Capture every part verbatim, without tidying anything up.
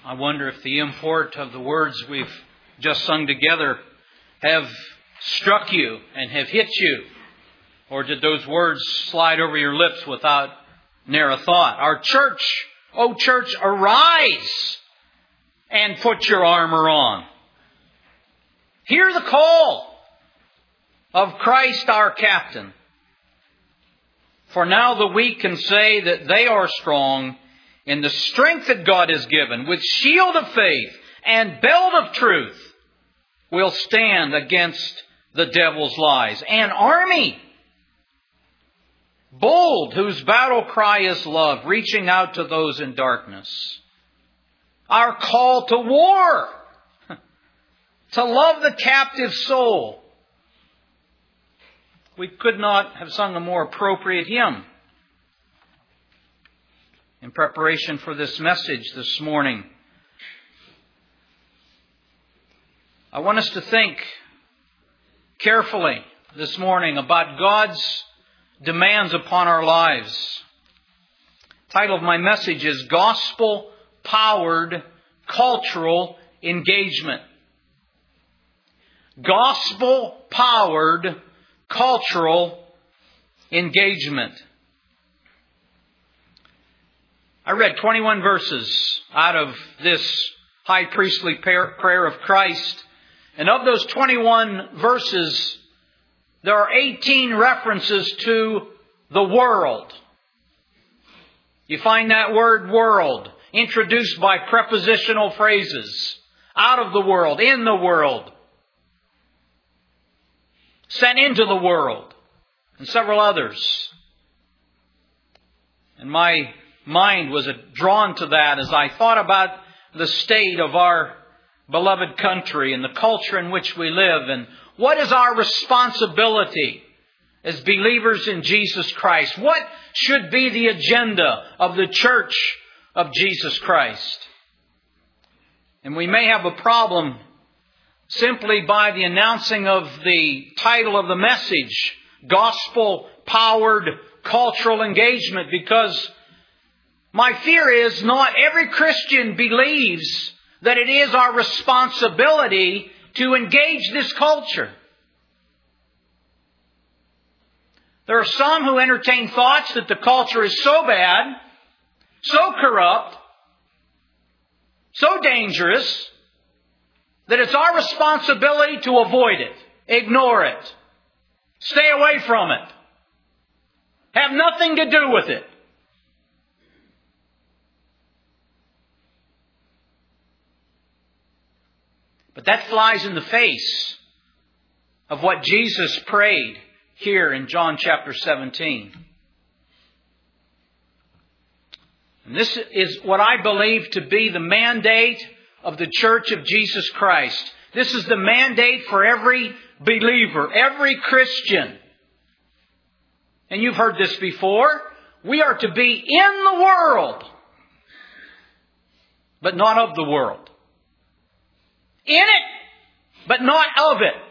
I wonder if the import of the words we've just sung together have struck you and have hit you. Or did those words slide over your lips without ne'er a thought? Our church, oh church, arise and put your armor on. Hear the call of Christ our captain. For now the weak can say that they are strong in the strength that God has given, with shield of faith and belt of truth, will stand against the devil's lies. An army, bold, whose battle cry is love, reaching out to those in darkness. Our call to war, to love the captive soul. We could not have sung a more appropriate hymn. In preparation for this message this morning, I want us to think carefully this morning about God's demands upon our lives. The title of my message is Gospel-Powered Cultural Engagement. Gospel-Powered Cultural Engagement. I read twenty-one verses out of this high priestly prayer of Christ. And of those twenty-one verses, there are eighteen references to the world. You find that word world introduced by prepositional phrases. Out of the world, in the world, sent into the world, and several others. And my mind was drawn to that as I thought about the state of our beloved country and the culture in which we live, and what is our responsibility as believers in Jesus Christ? What should be the agenda of the church of Jesus Christ? And we may have a problem simply by the announcing of the title of the message, Gospel-Powered Cultural Engagement, because my fear is not every Christian believes that it is our responsibility to engage this culture. There are some who entertain thoughts that the culture is so bad, so corrupt, so dangerous, that it's our responsibility to avoid it, ignore it, stay away from it, have nothing to do with it. But that flies in the face of what Jesus prayed here in John chapter seventeen. And this is what I believe to be the mandate of the Church of Jesus Christ. This is the mandate for every believer, every Christian. And you've heard this before. We are to be in the world, but not of the world. In it, but not of it.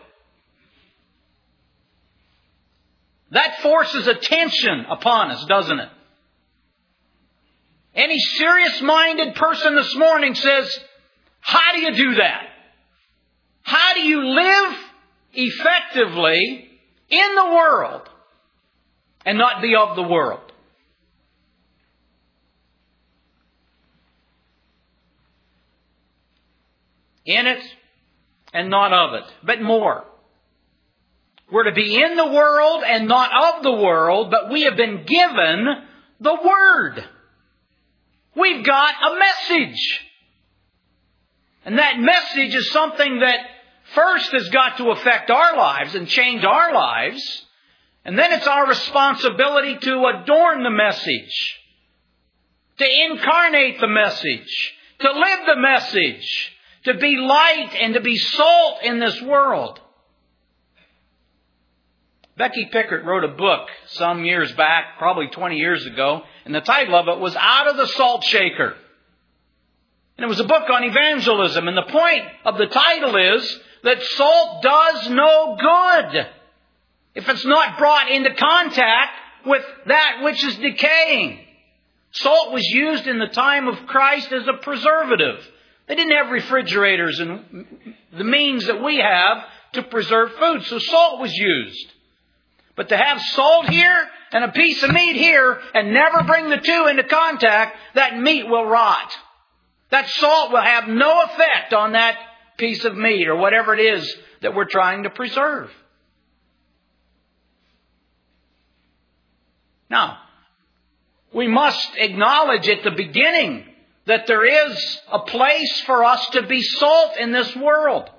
That forces attention upon us, doesn't it? Any serious-minded person this morning says, how do you do that? How do you live effectively in the world and not be of the world? In it and not of it, but more. We're to be in the world and not of the world, but we have been given the Word. We've got a message. And that message is something that first has got to affect our lives and change our lives. And then it's our responsibility to adorn the message, to incarnate the message, to live the message, to be light and to be salt in this world. Becky Pickert wrote a book some years back, probably twenty years ago, and the title of it was Out of the Salt Shaker. And it was a book on evangelism, and the point of the title is that salt does no good if it's not brought into contact with that which is decaying. Salt was used in the time of Christ as a preservative. They didn't have refrigerators and the means that we have to preserve food, so salt was used. But to have salt here and a piece of meat here and never bring the two into contact, that meat will rot. That salt will have no effect on that piece of meat or whatever it is that we're trying to preserve. Now, we must acknowledge at the beginning that there is a place for us to be salt in this world.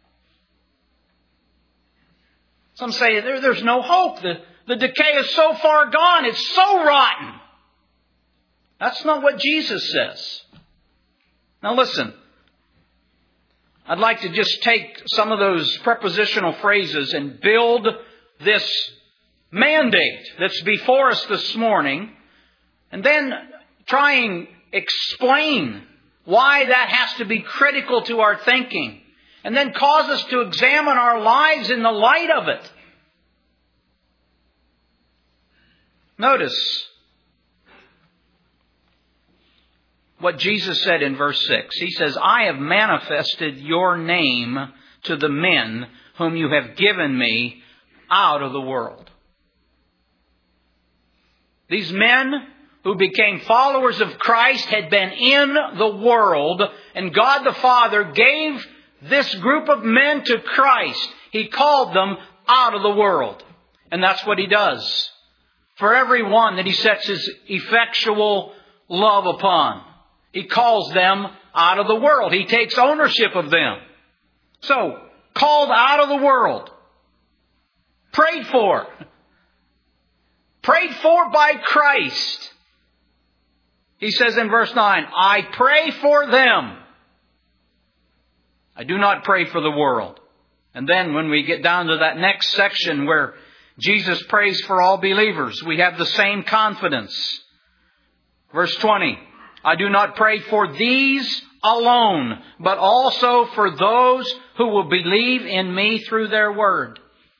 Some say there, there's no hope. The, the decay is so far gone. It's so rotten. That's not what Jesus says. Now listen. I'd like to just take some of those prepositional phrases and build this mandate that's before us this morning, and then try and explain why that has to be critical to our thinking, and then cause us to examine our lives in the light of it. Notice what Jesus said in verse six. He says, I have manifested your name to the men whom you have given me out of the world. These men who became followers of Christ had been in the world, and God the Father gave this group of men to Christ. He called them out of the world. And that's what He does for every one that He sets His effectual love upon. He calls them out of the world. He takes ownership of them. So, called out of the world. Prayed for. Prayed for by Christ. He says in verse nine, I pray for them. I do not pray for the world. And then when we get down to that next section where Jesus prays for all believers, we have the same confidence. Verse twenty, I do not pray for these alone, but also for those who will believe in me through their word.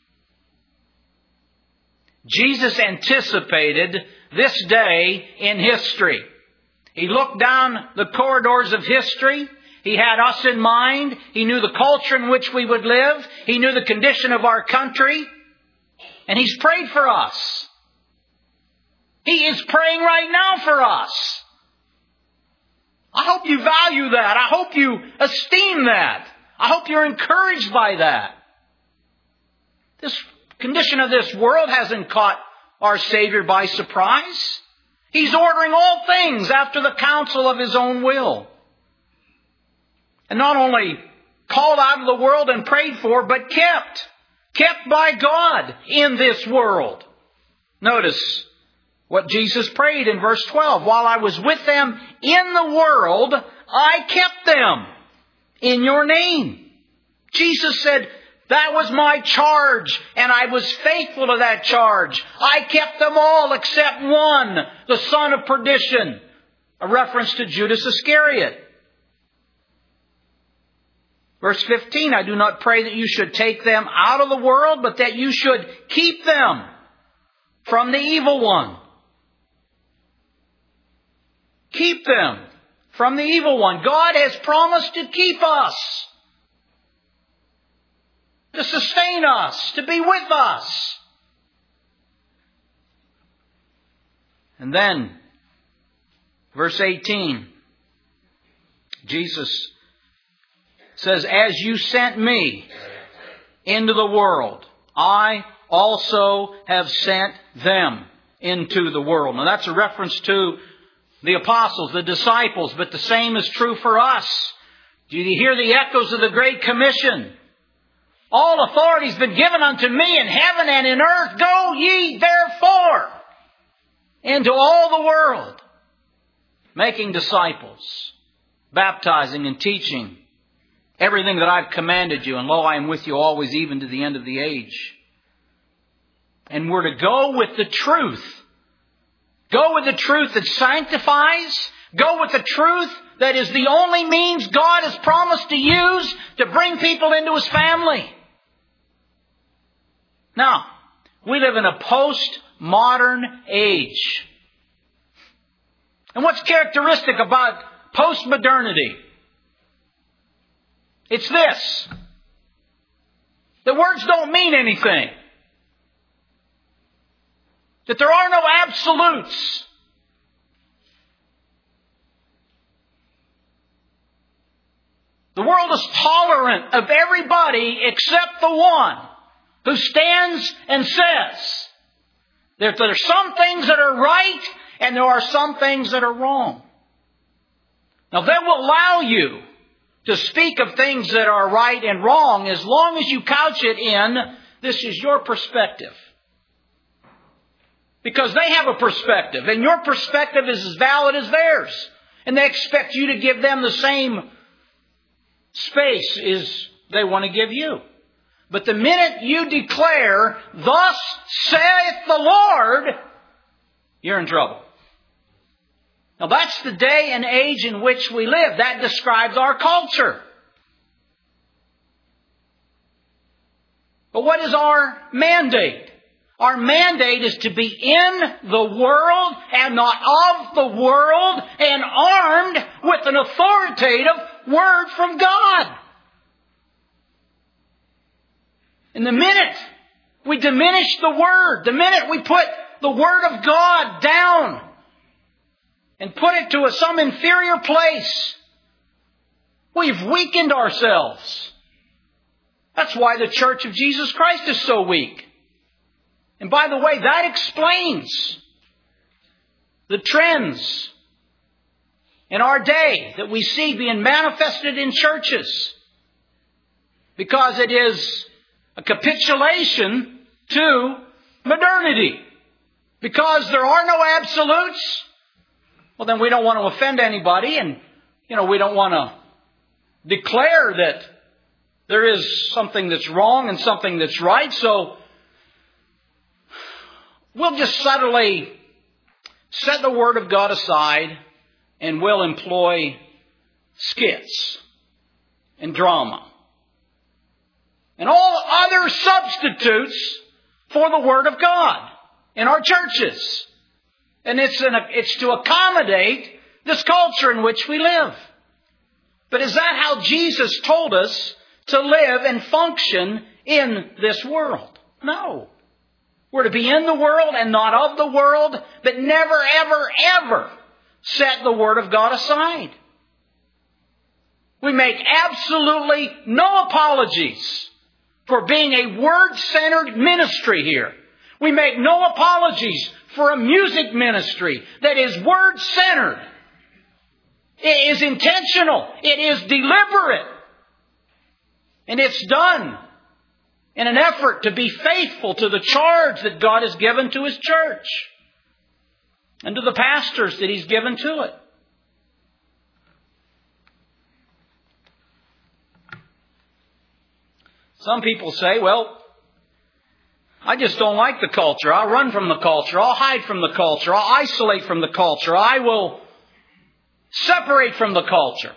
Jesus anticipated this day in history. He looked down the corridors of history. He had us in mind. He knew the culture in which we would live. He knew the condition of our country. And He's prayed for us. He is praying right now for us. I hope you value that. I hope you esteem that. I hope you're encouraged by that. This condition of this world hasn't caught our Savior by surprise. He's ordering all things after the counsel of His own will. And not only called out of the world and prayed for, but kept. Kept by God in this world. Notice what Jesus prayed in verse twelve. While I was with them in the world, I kept them in your name. Jesus said, that was my charge, and I was faithful to that charge. I kept them all except one, the son of perdition. A reference to Judas Iscariot. Verse fifteen, I do not pray that you should take them out of the world, but that you should keep them from the evil one. Keep them from the evil one. God has promised to keep us, to sustain us, to be with us. And then, verse eighteen, Jesus says, as you sent me into the world, I also have sent them into the world. Now that's a reference to the apostles, the disciples, but the same is true for us. Do you hear the echoes of the Great Commission? All authority has been given unto me in heaven and in earth. Go ye therefore into all the world, making disciples, baptizing and teaching everything that I've commanded you. And lo, I am with you always, even to the end of the age. And we're to go with the truth. Go with the truth that sanctifies. Go with the truth that is the only means God has promised to use to bring people into His family. Now, we live in a post-modern age. And what's characteristic about post-modernity? It's this. The words don't mean anything. That there are no absolutes. The world is tolerant of everybody except the one who stands and says that there are some things that are right and there are some things that are wrong. Now, they will allow you to speak of things that are right and wrong as long as you couch it in, this is your perspective. Because they have a perspective, and your perspective is as valid as theirs. And they expect you to give them the same space as they want to give you. But the minute you declare, thus saith the Lord, you're in trouble. Now that's the day and age in which we live. That describes our culture. But what is our mandate? Our mandate is to be in the world and not of the world, and armed with an authoritative word from God. And the minute we diminish the Word, the minute we put the Word of God down and put it to a, some inferior place, we've weakened ourselves. That's why the Church of Jesus Christ is so weak. And by the way, that explains the trends in our day that we see being manifested in churches. Because it is a capitulation to modernity. Because there are no absolutes, well then we don't want to offend anybody, and you know we don't want to declare that there is something that's wrong and something that's right, so we'll just subtly set the Word of God aside and we'll employ skits and drama and all other substitutes for the Word of God in our churches. And it's, an, it's to accommodate this culture in which we live. But is that how Jesus told us to live and function in this world? No. We're to be in the world and not of the world, but never, ever, ever set the Word of God aside. We make absolutely no apologies for being a Word-centered ministry here. We make no apologies for a music ministry that is Word-centered. It is intentional. It is deliberate. And it's done in an effort to be faithful to the charge that God has given to His church and to the pastors that He's given to it. Some people say, well, I just don't like the culture. I'll run from the culture. I'll hide from the culture. I'll isolate from the culture. I will separate from the culture.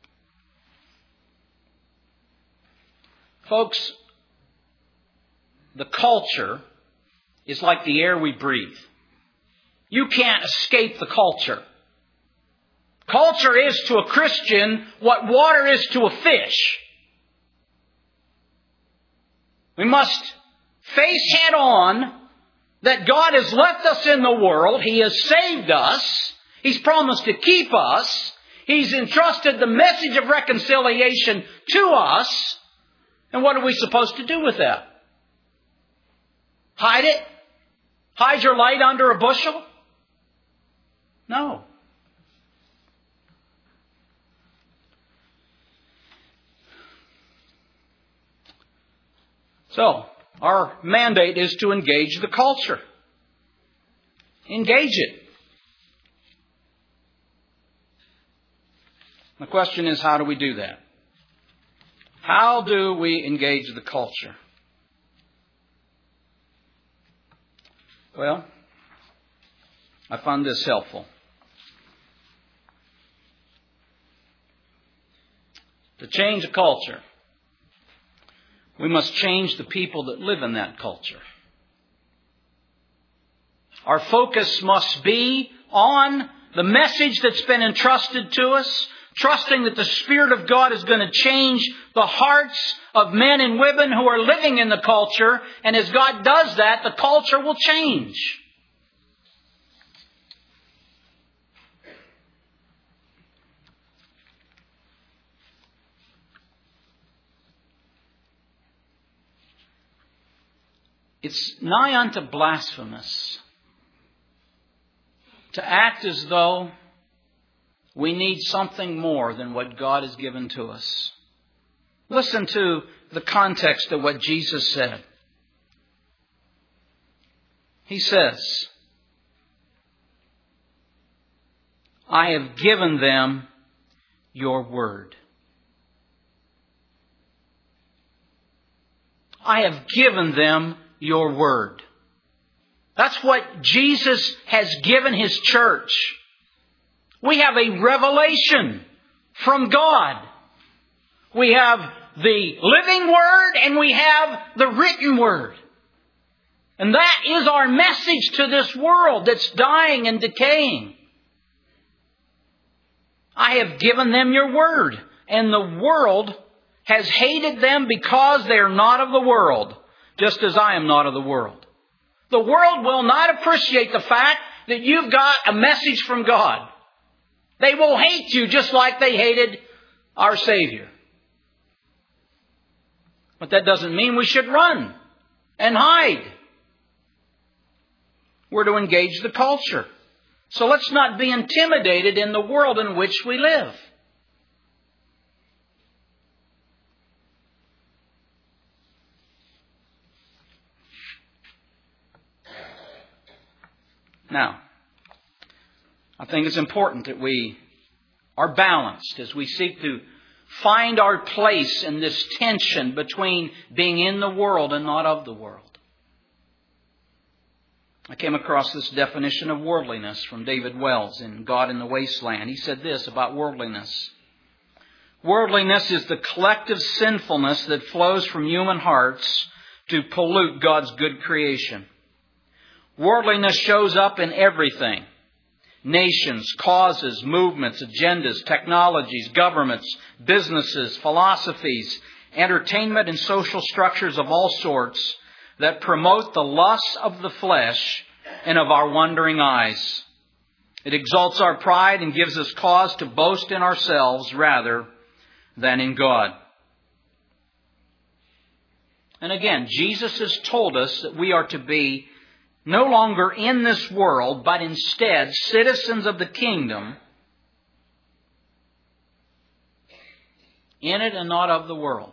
Folks, the culture is like the air we breathe. You can't escape the culture. Culture is to a Christian what water is to a fish. We must face head on that God has left us in the world. He has saved us. He's promised to keep us. He's entrusted the message of reconciliation to us. And what are we supposed to do with that? Hide it? Hide your light under a bushel? No. So, our mandate is to engage the culture. Engage it. The question is, how do we do that? How do we engage the culture? Well, I found this helpful. To change a culture, we must change the people that live in that culture. Our focus must be on the message that's been entrusted to us, trusting that the Spirit of God is going to change the hearts of men and women who are living in the culture. And as God does that, the culture will change. It's nigh unto blasphemous to act as though we need something more than what God has given to us. Listen to the context of what Jesus said. He says, I have given them your word. I have given them your word. That's what Jesus has given His church. We have a revelation from God. We have the living word and we have the written word. And that is our message to this world that's dying and decaying. I have given them your word, and the world has hated them because they are not of the world, just as I am not of the world. The world will not appreciate the fact that you've got a message from God. They will hate you just like they hated our Savior. But that doesn't mean we should run and hide. We're to engage the culture. So let's not be intimidated in the world in which we live. Now, I think it's important that we are balanced as we seek to find our place in this tension between being in the world and not of the world. I came across this definition of worldliness from David Wells in God in the Wasteland. He said this about worldliness. Worldliness is the collective sinfulness that flows from human hearts to pollute God's good creation. Worldliness shows up in everything. Nations, causes, movements, agendas, technologies, governments, businesses, philosophies, entertainment and social structures of all sorts that promote the lusts of the flesh and of our wandering eyes. It exalts our pride and gives us cause to boast in ourselves rather than in God. And again, Jesus has told us that we are to be no longer in this world, but instead citizens of the kingdom, in it and not of the world.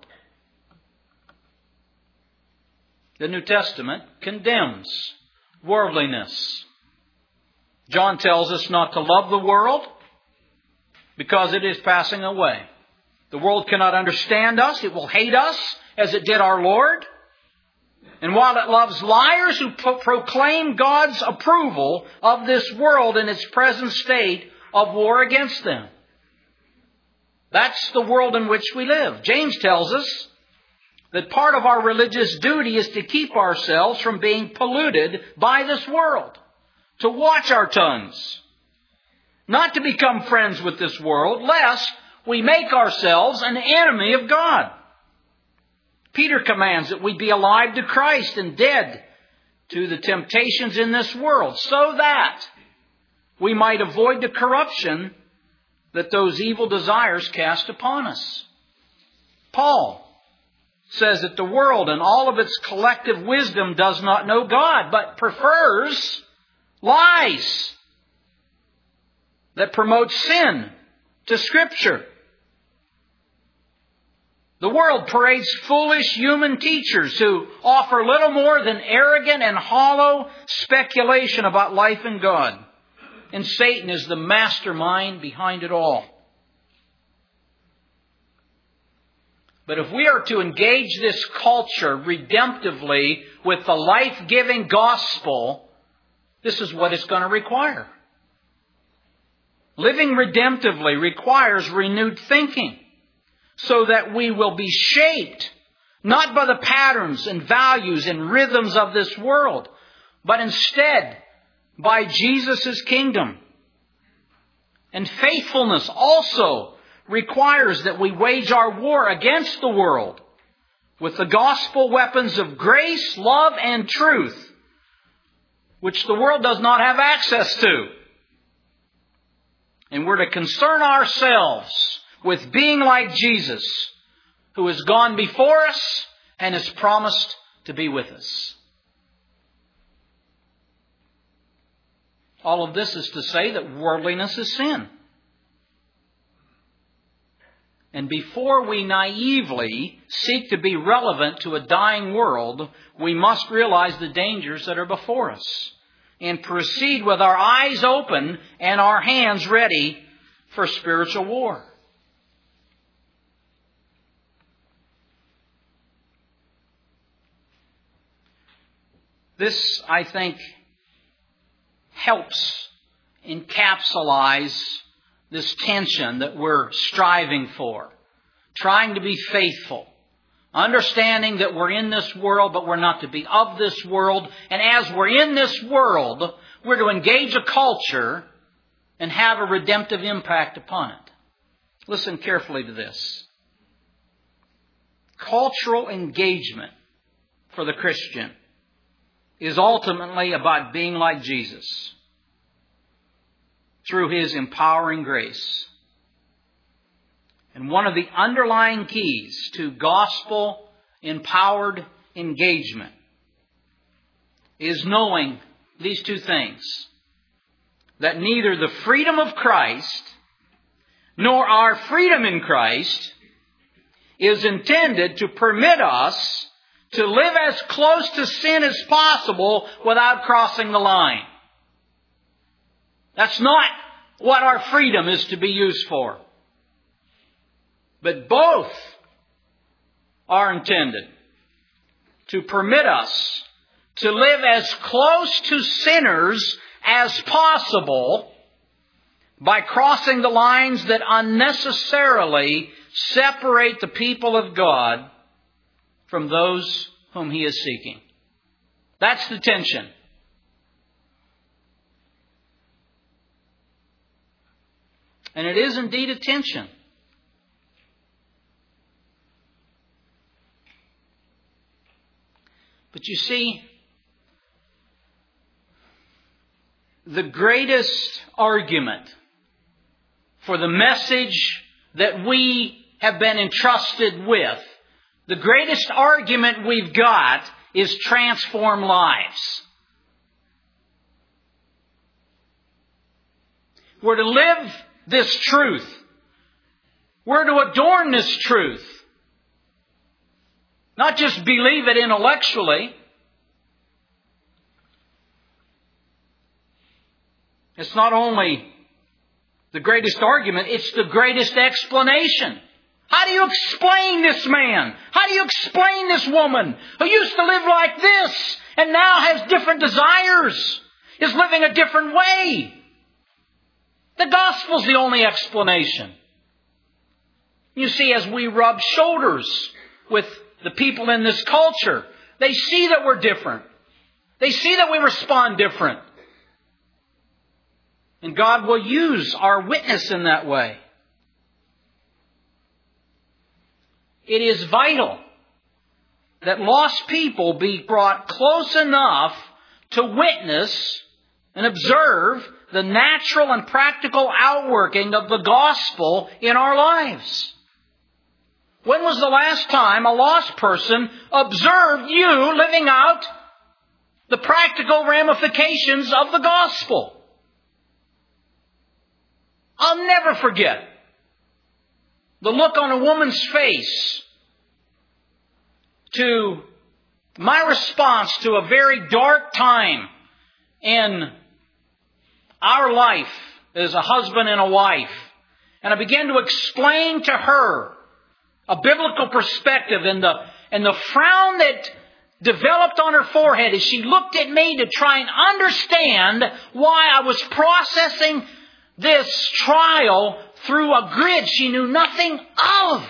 The New Testament condemns worldliness. John tells us not to love the world because it is passing away. The world cannot understand us. It will hate us as it did our Lord. And while it loves liars who pro- proclaim God's approval of this world in its present state of war against them. That's the world in which we live. James tells us that part of our religious duty is to keep ourselves from being polluted by this world. To watch our tongues. Not to become friends with this world, lest we make ourselves an enemy of God. Peter commands that we be alive to Christ and dead to the temptations in this world, so that we might avoid the corruption that those evil desires cast upon us. Paul says that the world and all of its collective wisdom does not know God, but prefers lies that promote sin to Scripture. The world parades foolish human teachers who offer little more than arrogant and hollow speculation about life and God. And Satan is the mastermind behind it all. But if we are to engage this culture redemptively with the life-giving gospel, this is what it's going to require. Living redemptively requires renewed thinking, so that we will be shaped not by the patterns and values and rhythms of this world, but instead by Jesus' kingdom. And faithfulness also requires that we wage our war against the world with the gospel weapons of grace, love, and truth, which the world does not have access to. And we're to concern ourselves with being like Jesus, who has gone before us and has promised to be with us. All of this is to say that worldliness is sin. And before we naively seek to be relevant to a dying world, we must realize the dangers that are before us and proceed with our eyes open and our hands ready for spiritual war. This, I think, helps encapsulize this tension that we're striving for. Trying to be faithful. Understanding that we're in this world, but we're not to be of this world. And as we're in this world, we're to engage a culture and have a redemptive impact upon it. Listen carefully to this. Cultural engagement for the Christian is ultimately about being like Jesus through His empowering grace. And one of the underlying keys to gospel-empowered engagement is knowing these two things. That neither the freedom of Christ nor our freedom in Christ is intended to permit us to live as close to sin as possible without crossing the line. That's not what our freedom is to be used for. But both are intended to permit us to live as close to sinners as possible by crossing the lines that unnecessarily separate the people of God from those whom He is seeking. That's the tension. And it is indeed a tension. But you see, the greatest argument for the message that we have been entrusted with, the greatest argument we've got is transform lives. We're to live this truth. We're to adorn this truth. Not just believe it intellectually. It's not only the greatest argument, it's the greatest explanation. How do you explain this man? How do you explain this woman who used to live like this and now has different desires, is living a different way? The gospel's the only explanation. You see, as we rub shoulders with the people in this culture, they see that we're different. They see that we respond different. And God will use our witness in that way. It is vital that lost people be brought close enough to witness and observe the natural and practical outworking of the gospel in our lives. When was the last time a lost person observed you living out the practical ramifications of the gospel? I'll never forget the look on a woman's face to my response to a very dark time in our life as a husband and a wife. And I began to explain to her a biblical perspective, and the, and the frown that developed on her forehead as she looked at me to try and understand why I was processing this trial through a grid she knew nothing of.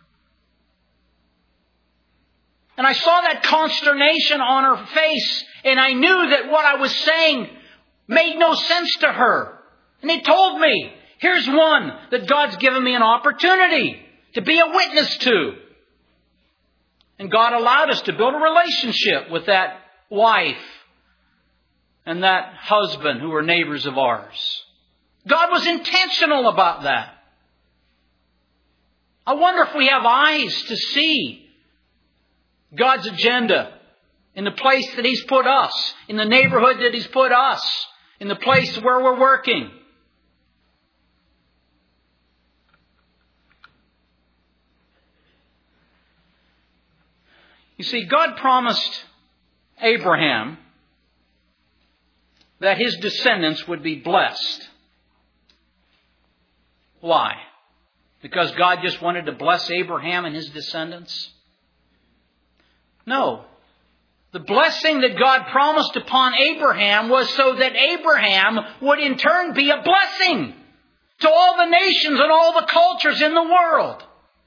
And I saw that consternation on her face, and I knew that what I was saying made no sense to her. And it told me, Here's one that God's given me an opportunity to be a witness to. And God allowed us to build a relationship with that wife and that husband who were neighbors of ours. God was intentional about that. I wonder if we have eyes to see God's agenda in the place that He's put us, in the neighborhood that He's put us, in the place where we're working. You see, God promised Abraham that his descendants would be blessed. Why? Because God just wanted to bless Abraham and his descendants? No. The blessing that God promised upon Abraham was so that Abraham would in turn be a blessing to all the nations and all the cultures in the world.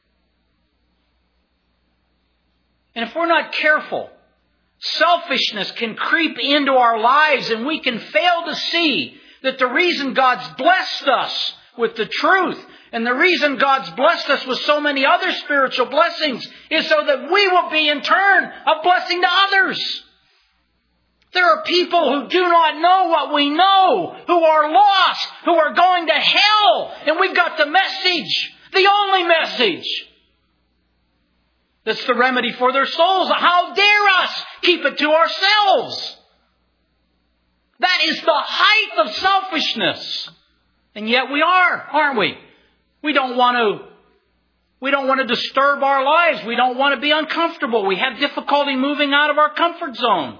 And if we're not careful, selfishness can creep into our lives and we can fail to see that the reason God's blessed us with the truth and the reason God's blessed us with so many other spiritual blessings is so that we will be in turn a blessing to others. There are people who do not know what we know, who are lost, who are going to hell, and we've got the message, the only message. That's the remedy for their souls. How dare us keep it to ourselves? That is the height of selfishness. And yet we are, aren't we? We don't want to, we don't want to disturb our lives. We don't want to be uncomfortable. We have difficulty moving out of our comfort zone.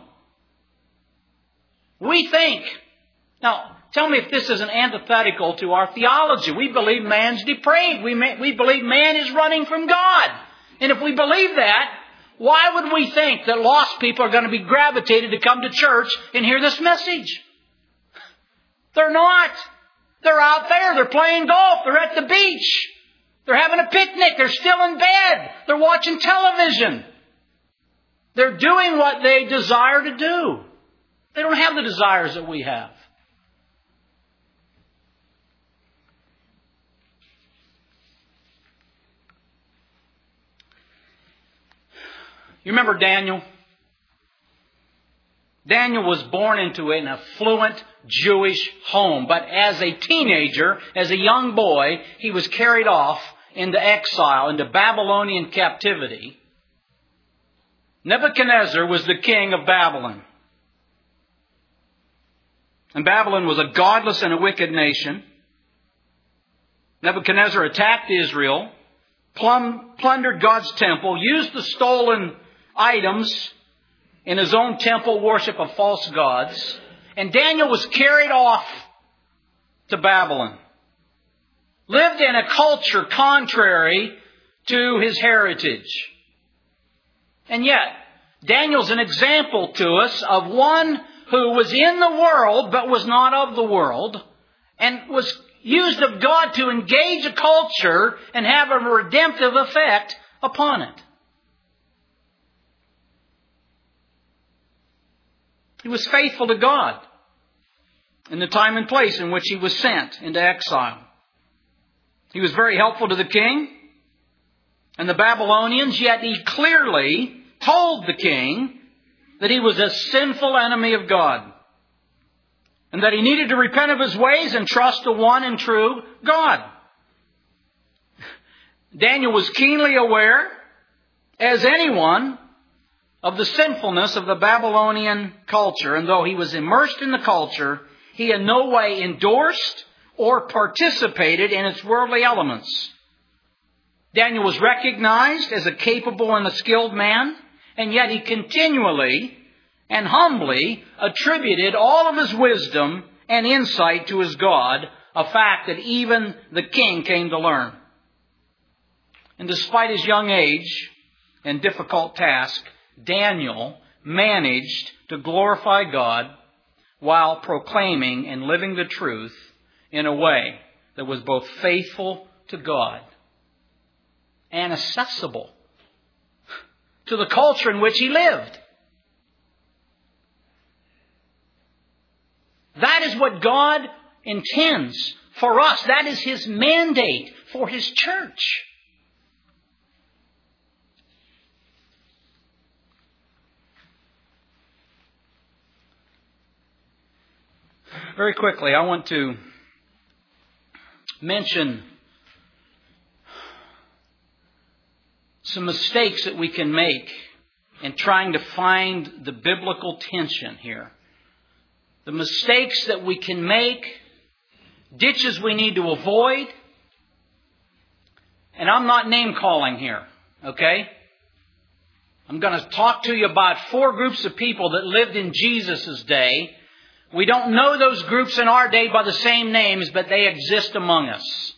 We think, now tell me if this isn't antithetical to our theology. We believe man's depraved. We, may, we believe man is running from God. And if we believe that, why would we think that lost people are going to be gravitated to come to church and hear this message? They're not. They're out there. They're playing golf. They're at the beach. They're having a picnic. They're still in bed. They're watching television. They're doing what they desire to do. They don't have the desires that we have. You remember Daniel? Daniel was born into an affluent Jewish home, but as a teenager, as a young boy, he was carried off into exile, into Babylonian captivity. Nebuchadnezzar was the king of Babylon. And Babylon was a godless and a wicked nation. Nebuchadnezzar attacked Israel, plum, plundered God's temple, used the stolen items in his own temple worship of false gods. And Daniel was carried off to Babylon. Lived in a culture contrary to his heritage. And yet, Daniel's an example to us of one who was in the world but was not of the world, and was used of God to engage a culture and have a redemptive effect upon it. He was faithful to God in the time and place in which he was sent into exile. He was very helpful to the king and the Babylonians, yet he clearly told the king that he was a sinful enemy of God and that he needed to repent of his ways and trust the one and true God. Daniel was keenly aware, as anyone, of the sinfulness of the Babylonian culture, and though he was immersed in the culture, he in no way endorsed or participated in its worldly elements. Daniel was recognized as a capable and a skilled man, and yet he continually and humbly attributed all of his wisdom and insight to his God, a fact that even the king came to learn. And despite his young age and difficult task, Daniel managed to glorify God while proclaiming and living the truth in a way that was both faithful to God and accessible to the culture in which he lived. That is what God intends for us. That is His mandate for His church. Very quickly, I want to mention some mistakes that we can make in trying to find the biblical tension here. The mistakes that we can make, ditches we need to avoid. And I'm not name calling here, okay? I'm going to talk to you about four groups of people that lived in Jesus' day. We don't know those groups in our day by the same names, but they exist among us.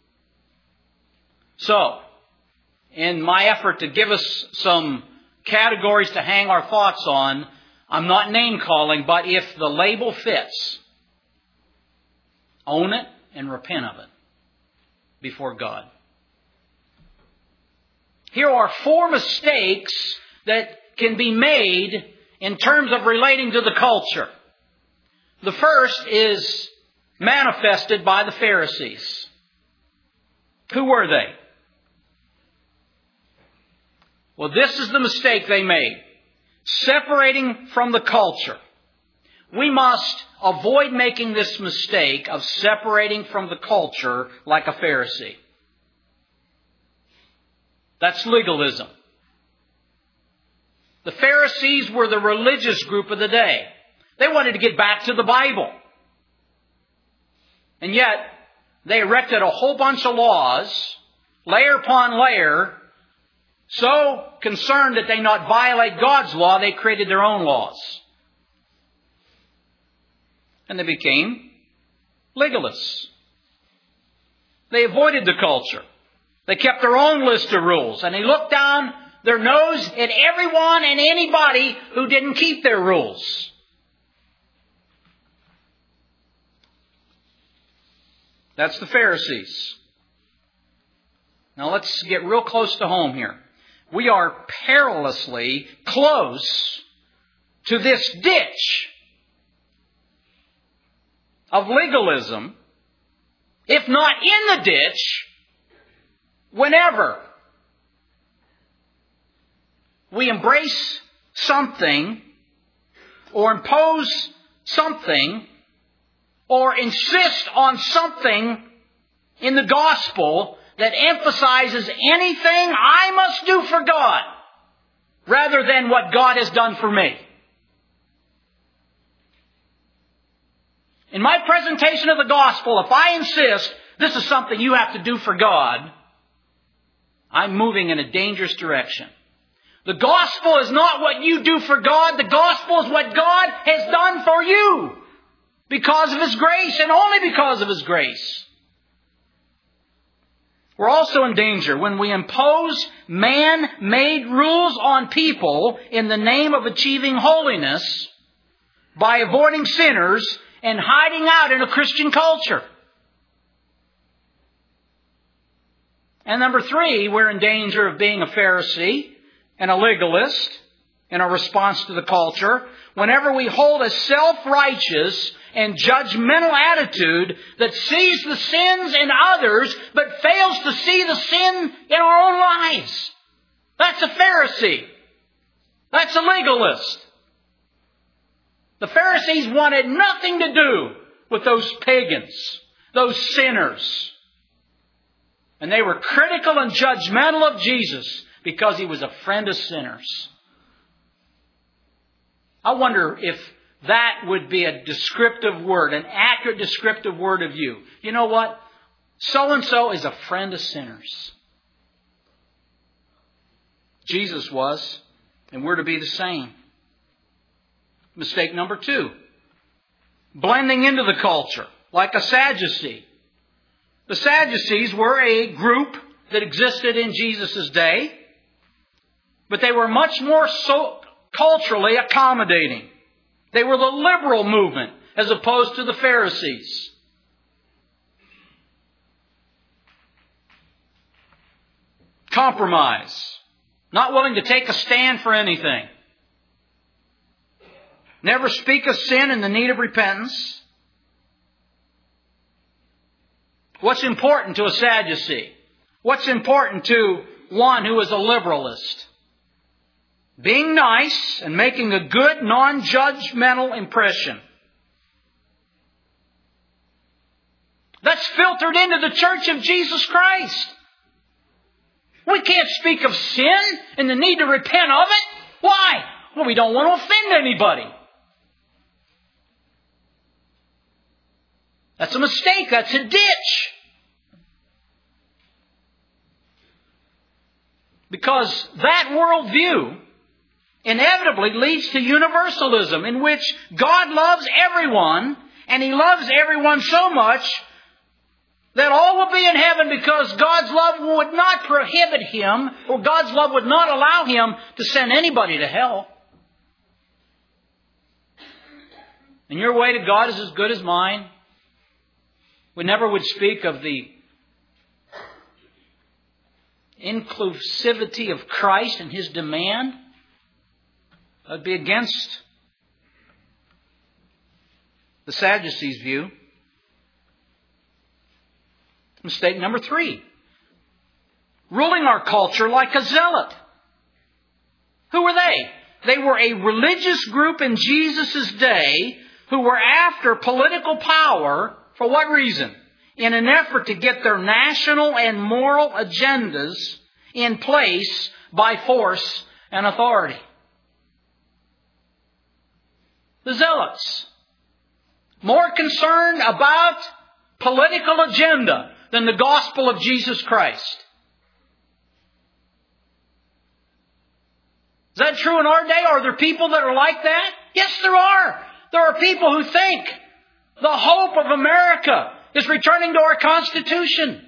So, in my effort to give us some categories to hang our thoughts on, I'm not name calling, but if the label fits, own it and repent of it before God. Here are four mistakes that can be made in terms of relating to the culture. The first is manifested by the Pharisees. Who were they? Well, this is the mistake they made. Separating from the culture. We must avoid making this mistake of separating from the culture like a Pharisee. That's legalism. The Pharisees were the religious group of the day. They wanted to get back to the Bible. And yet, they erected a whole bunch of laws, layer upon layer, so concerned that they not violate God's law, they created their own laws. And they became legalists. They avoided the culture. They kept their own list of rules. And they looked down their nose at everyone and anybody who didn't keep their rules. That's the Pharisees. Now let's get real close to home here. We are perilously close to this ditch of legalism, if not in the ditch, whenever we embrace something or impose something or insist on something in the gospel that emphasizes anything I must do for God rather than what God has done for me. In my presentation of the gospel, if I insist this is something you have to do for God, I'm moving in a dangerous direction. The gospel is not what you do for God. The gospel is what God has done for you because of His grace and only because of His grace. We're also in danger when we impose man-made rules on people in the name of achieving holiness by avoiding sinners and hiding out in a Christian culture. And number three, we're in danger of being a Pharisee and a legalist in our response to the culture whenever we hold a self-righteous and judgmental attitude that sees the sins in others but fails to see the sin in our own lives. That's a Pharisee. That's a legalist. The Pharisees wanted nothing to do with those pagans, those sinners. And they were critical and judgmental of Jesus because He was a friend of sinners. I wonder if that would be a descriptive word, an accurate descriptive word of you. You know what? So-and-so is a friend of sinners. Jesus was, and we're to be the same. Mistake number two. Blending into the culture, like a Sadducee. The Sadducees were a group that existed in Jesus' day, but they were much more so culturally accommodating. They were the liberal movement as opposed to the Pharisees. Compromise. Not willing to take a stand for anything. Never speak of sin and the need of repentance. What's important to a Sadducee? What's important to one who is a liberalist? Being nice and making a good, non-judgmental impression. That's filtered into the Church of Jesus Christ. We can't speak of sin and the need to repent of it. Why? Well, we don't want to offend anybody. That's a mistake. That's a ditch. Because that worldview inevitably leads to universalism, in which God loves everyone, and He loves everyone so much that all will be in heaven because God's love would not prohibit Him, or God's love would not allow Him to send anybody to hell. And your way to God is as good as mine. We never would speak of the inclusivity of Christ and His demand. That would be against the Sadducees' view. Mistake number three. Ruling our culture like a zealot. Who were they? They were a religious group in Jesus' day who were after political power. For what reason? In an effort to get their national and moral agendas in place by force and authority. The zealots. More concerned about political agenda than the gospel of Jesus Christ. Is that true in our day? Are there people that are like that? Yes, there are. There are people who think the hope of America is returning to our Constitution.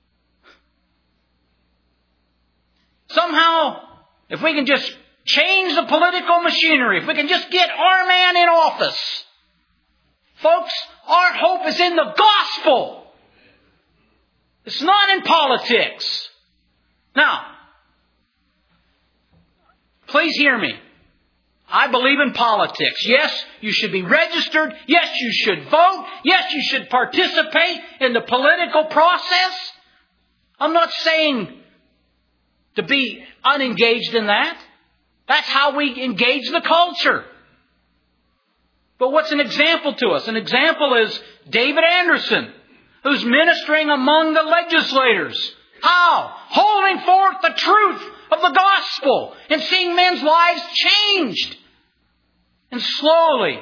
Somehow, if we can just change the political machinery, if we can just get our man in office. Folks, our hope is in the gospel. It's not in politics. Now, please hear me. I believe in politics. Yes, you should be registered. Yes, you should vote. Yes, you should participate in the political process. I'm not saying to be unengaged in that. That's how we engage the culture. But what's an example to us? An example is David Anderson, who's ministering among the legislators. How? Holding forth the truth of the gospel and seeing men's lives changed. And slowly,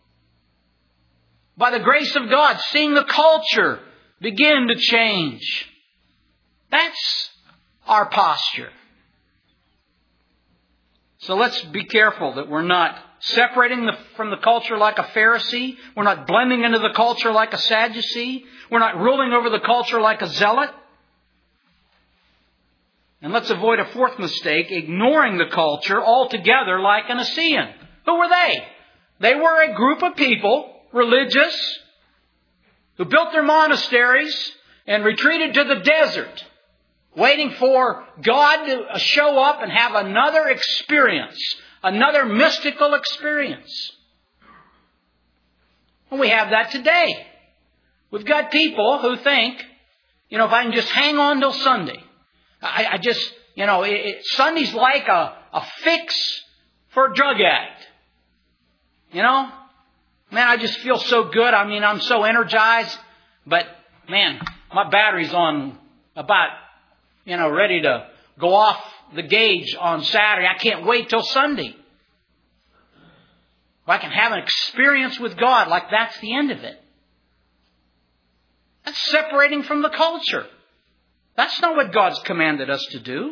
by the grace of God, seeing the culture begin to change. That's our posture. So let's be careful that we're not separating the, from the culture like a Pharisee. We're not blending into the culture like a Sadducee. We're not ruling over the culture like a zealot. And let's avoid a fourth mistake, ignoring the culture altogether like an Essenes. Who were they? They were a group of people, religious, who built their monasteries and retreated to the desert, waiting for God to show up and have another experience, another mystical experience. And we have that today. We've got people who think, you know, if I can just hang on till Sunday, I, I just, you know, it, it, Sunday's like a, a fix for a drug addict. You know, man, I just feel so good. I mean, I'm so energized, but man, my battery's on about, you know, ready to go off the gauge on Saturday. I can't wait till Sunday. If I can have an experience with God, like that's the end of it. That's separating from the culture. That's not what God's commanded us to do.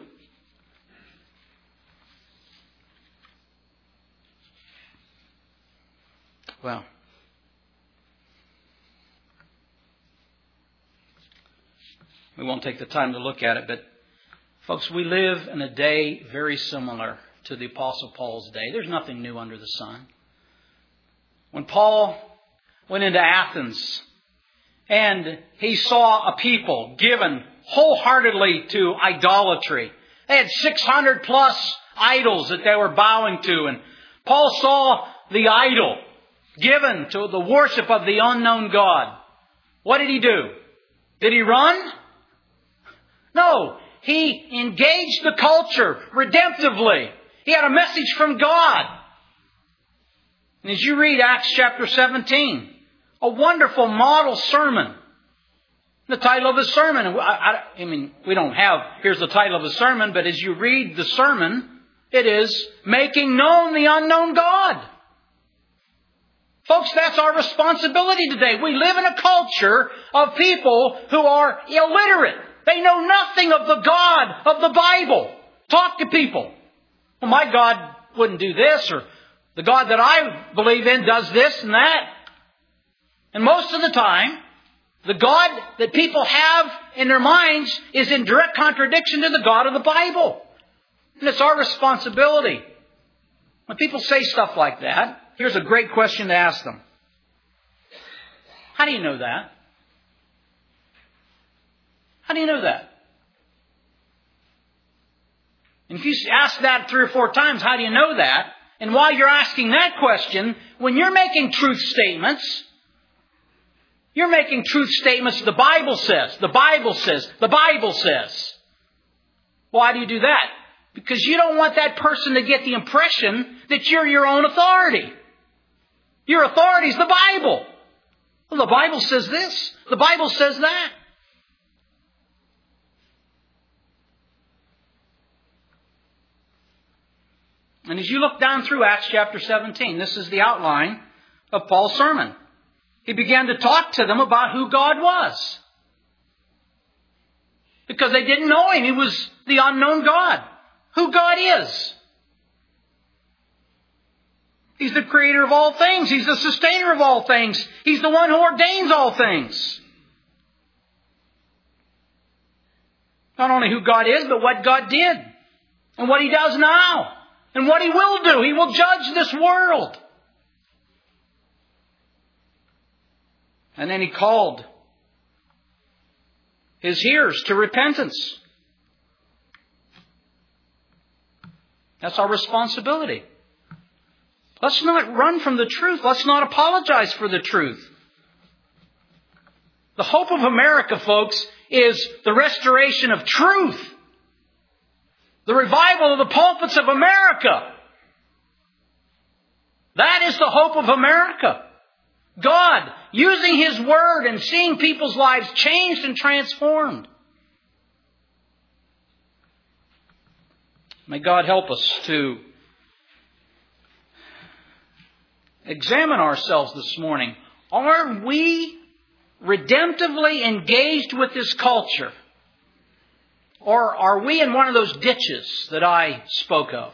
Well, we won't take the time to look at it, but folks, we live in a day very similar to the Apostle Paul's day. There's nothing new under the sun. When Paul went into Athens and he saw a people given wholeheartedly to idolatry. They had six hundred plus idols that they were bowing to. And Paul saw the idol given to the worship of the unknown God. What did he do? Did he run? No. He engaged the culture redemptively. He had a message from God. And as you read Acts chapter seventeen, a wonderful model sermon. The title of the sermon, I, I, I mean, we don't have, here's the title of the sermon, but as you read the sermon, it is Making Known the Unknown God. Folks, that's our responsibility today. We live in a culture of people who are illiterate. They know nothing of the God of the Bible. Talk to people. Well, my God wouldn't do this, or the God that I believe in does this and that. And most of the time, the God that people have in their minds is in direct contradiction to the God of the Bible. And it's our responsibility. When people say stuff like that, here's a great question to ask them. How do you know that? How do you know that? And if you ask that three or four times, how do you know that? And while you're asking that question, when you're making truth statements, you're making truth statements the Bible says, the Bible says, the Bible says. Why do you do that? Because you don't want that person to get the impression that you're your own authority. Your authority is the Bible. Well, the Bible says this. The Bible says that. And as you look down through Acts chapter seventeen, this is the outline of Paul's sermon. He began to talk to them about who God was. Because they didn't know Him. He was the unknown God. Who God is. He's the creator of all things. He's the sustainer of all things. He's the one who ordains all things. Not only who God is, but what God did. And what He does now. And what He will do. He will judge this world. And then He called His hearers to repentance. That's our responsibility. Let's not run from the truth. Let's not apologize for the truth. The hope of America, folks, is the restoration of truth. The revival of the pulpits of America. That is the hope of America. God using His Word and seeing people's lives changed and transformed. May God help us to examine ourselves this morning. Are we redemptively engaged with this culture? Or are we in one of those ditches that I spoke of?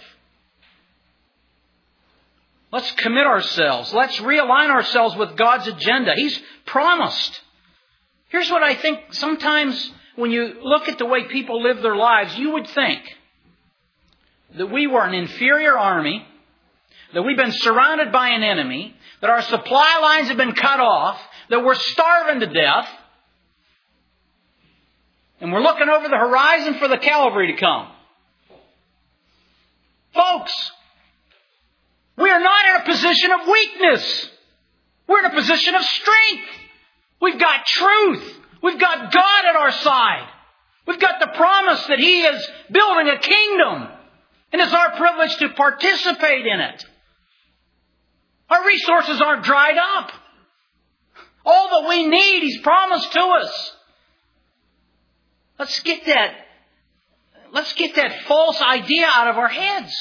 Let's commit ourselves. Let's realign ourselves with God's agenda. He's promised. Here's what I think. Sometimes when you look at the way people live their lives, you would think that we were an inferior army, that we've been surrounded by an enemy, that our supply lines have been cut off, that we're starving to death, and we're looking over the horizon for the cavalry to come. Folks, we are not in a position of weakness. We're in a position of strength. We've got truth. We've got God at our side. We've got the promise that He is building a kingdom. And it's our privilege to participate in it. Our resources aren't dried up. All that we need, He's promised to us. Let's get that, let's get that false idea out of our heads.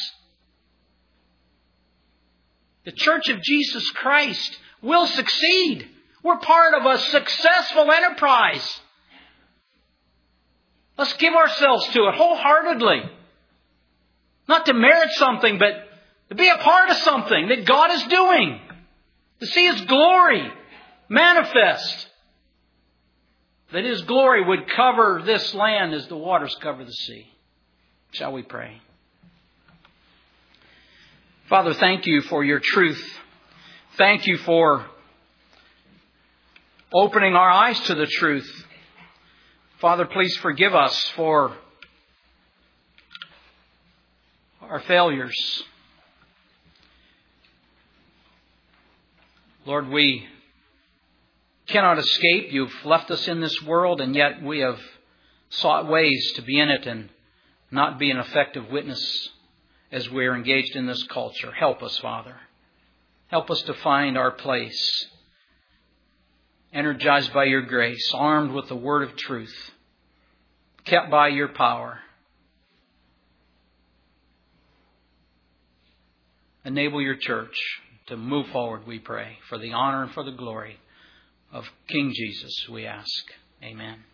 The Church of Jesus Christ will succeed. We're part of a successful enterprise. Let's give ourselves to it wholeheartedly. Not to merit something, but to be a part of something that God is doing. To see His glory manifest. That His glory would cover this land as the waters cover the sea. Shall we pray? Father, thank You for Your truth. Thank You for opening our eyes to the truth. Father, please forgive us for our failures. Lord, we cannot escape. You've left us in this world, and yet we have sought ways to be in it and not be an effective witness as we are engaged in this culture. Help us, Father. Help us to find our place, energized by your grace, armed with the word of truth, kept by your power. Enable your church to move forward, we pray, for the honor and for the glory of King Jesus, we ask. Amen.